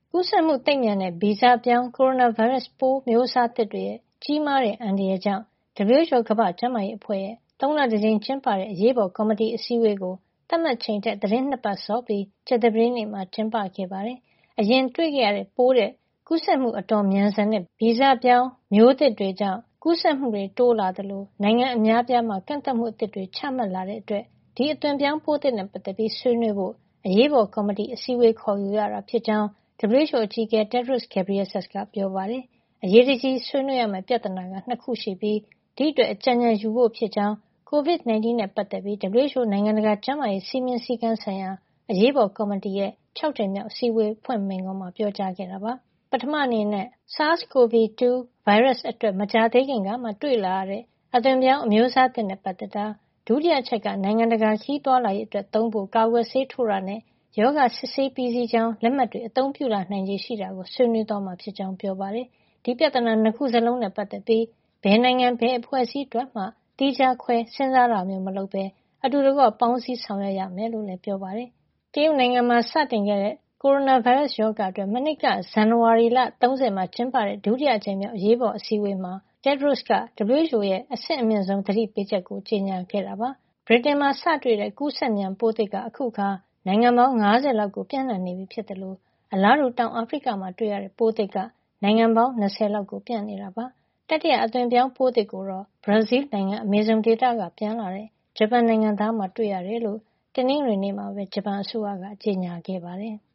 ကူးစက်မှုသိပ်မြန်တဲ့ဗီဇပြောင်းကိုရိုနာဗိုင်းရပ်စ်ပိုးမျိုးအစားသစ်တွေရဲ့ကြီးမားတဲ့အန္တရာယ်ကြောင့် WHO ကမ္ဘာ့ကျန်းမာရေးအဖွဲ့ရဲ့3 လတကြိမ်ကျင်းပတဲ့အရေးပေါ်ကော်မတီအစည်းအဝေးကိုသတ်မှတ်ချိန်ထက်သီတင်း2 ပတ်စောပြီးကြာသပတေးနေ့မှာကျင်းပခဲ့ပါတယ်။အရင်တွေ့ခဲ့ရတဲ့ပိုးတဲ့ကူးစက်မှုအတော်မြန်ဆန်တဲ့ဗီဇပြောင်းမျိုးသစ်တွေကြောင့်ကူးစက်မှုတွေတိုးလာသလိုနိုင်ငံအများအပြားမှာကန့်သတ်မှုအသစ်တွေချမှတ်လာတဲ့အတွက်ဒီအသွင်ပြောင်းပိုးသစ်နဲ့ပတ်သက်ပြီးဆွေးနွေးဖို့အရေးပေါ်ကော်မတီအစည်းအဝေးခေါ်ယူရတာဖြစ်ကြောင်း WHO အကြီးအကဲ Tedros Adhanom Ghebreyesus ကပြောပါတယ်။အရေးတကြီးဆွေးနွေးရမယ့်ပြဿနာက2 ခုရှိပြီးဒီအတွက်အကြံဉာဏ်ယူဖို့ဖြစ်ကြောင်း COVID-19 နဲ့ပတ်သက်ပြီး WHO နိုင်ငံတကာကျန်းမာရေးစည်းမျဉ်းစည်းကမ်းဆိုင်ရာအရေးပေါ်ကော်မတီရဲ့6 ကြိမ်မြောက်အစည်းအဝေးအဖွင့်မိန့်ခွန်းမှာပြောကြားခဲ့တာပါ။ပထမအနေနဲ့ SARS-CoV-2 ဗိုင်းရပ်စ်အတွက်မကြာသေးခင်ကမှတွေ့လာရတဲ့အသွင်ပြောင်းအမျိုးအစားသစ်နဲ့ပတ်သက်တာဒုတိယအချက်ကနိုင်ငံတကာခရီးသွားလာရေးအတွက်သုံးဖို့ကာကွယ်ဆေးထိုးတာနဲ့ရောဂါစစ်ဆေးပြီးစီးကြောင်းလက်မှတ်တွေအသုံးပြုလာနိုင်ခြေရှိတာကိုဆွေးနွေးသွားမှာဖြစ်ကြောင်းပြောပါတယ်။ဒီပြဿနာ2 ခုစလုံးနဲ့ပတ်သက်ပြီးဘယ်နိုင်ငံဘယ်အဖွဲ့အစည်းအတွက်မှသီးခြားခွဲစဉ်းစားတာမျိုးမလုပ်ဘဲအတူတကွပေါင်းစည်းဆောင်ရွက်ရမယ်လို့လည်းပြောပါတယ်။တရုတ်နိုင်ငံမှာစတင်ခဲ့တဲ့ကိုရိုနာဗိုင်းရပ်စ်ရောဂါအတွက်မနှစ်ကဇန်နဝါရီလ30မှာကျင်းပတဲ့ဒုတိယအကြိမ်မြောက်အရေးပေါ်အစည်းအဝေးမှာ Tedros က WHO ရဲ့အဆင့်အမြင့်ဆုံးသတိပေးချက်ကိုကြေညာခဲ့တာပါ။ ဗြိတိန်မှာစတွေ့တဲ့ကူးစက်မြန်ပိုးသစ်ကအခုအခါနိုင်ငံပေါင်း50လောက်ကိုပြန့်နှံ့နေပြီဖြစ်သလိုအလားတူတောင်အာဖရိကမှာတွေ့ရတဲ့ပိုးသစ်ကနိုင်ငံပေါင်း20လောက်ကိုပြန့်နေတာပါ။တတိယအသွင်ပြောင်းပိုးသစ်ကိုတော့ဘရာဇီးလ်နိုင်ငံအမေဇုန်ဒေသကပြန်လာတဲ့ဂျပန်နိုင်ငံသားမှာတွေ့ရတယ်လို့တနင်္ဂနွေနေ့မှာပဲဂျပန်အစိုးရကကြေညာခဲ့ပါတယ်။